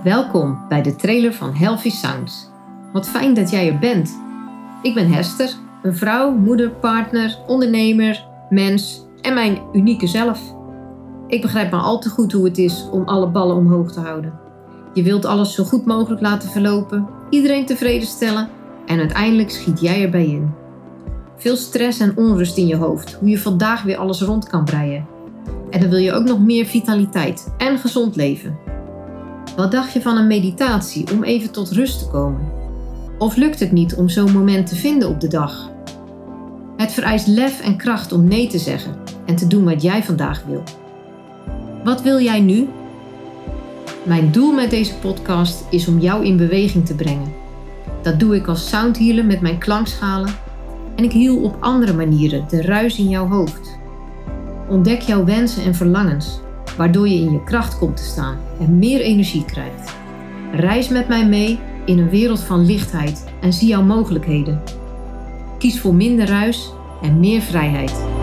Welkom bij de trailer van Healthy Sounds. Wat fijn dat jij er bent. Ik ben Hester, een vrouw, moeder, partner, ondernemer, mens en mijn unieke zelf. Ik begrijp maar al te goed hoe het is om alle ballen omhoog te houden. Je wilt alles zo goed mogelijk laten verlopen, iedereen tevreden stellen en uiteindelijk schiet jij erbij in. Veel stress en onrust in je hoofd, hoe je vandaag weer alles rond kan breien. En dan wil je ook nog meer vitaliteit en gezond leven. Wat dacht je van een meditatie om even tot rust te komen? Of lukt het niet om zo'n moment te vinden op de dag? Het vereist lef en kracht om nee te zeggen en te doen wat jij vandaag wil. Wat wil jij nu? Mijn doel met deze podcast is om jou in beweging te brengen. Dat doe ik als soundhealer met mijn klankschalen en ik heal op andere manieren de ruis in jouw hoofd. Ontdek jouw wensen en verlangens, waardoor je in je kracht komt te staan en meer energie krijgt. Reis met mij mee in een wereld van lichtheid en zie jouw mogelijkheden. Kies voor minder ruis en meer vrijheid.